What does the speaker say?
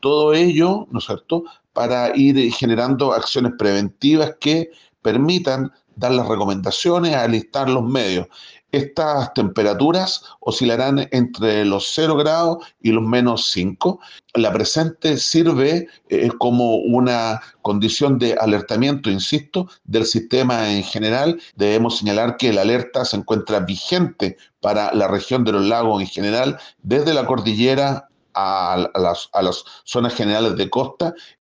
Todo ello, ¿no es cierto?, para ir generando acciones preventivas que permitan dar las recomendaciones, alistar los medios. Estas temperaturas oscilarán entre los 0 grados y los -5. La presente sirve como una condición de alertamiento, insisto, del sistema en general. Debemos señalar que la alerta se encuentra vigente para la región de los lagos en general, desde la cordillera a las zonas generales de costa,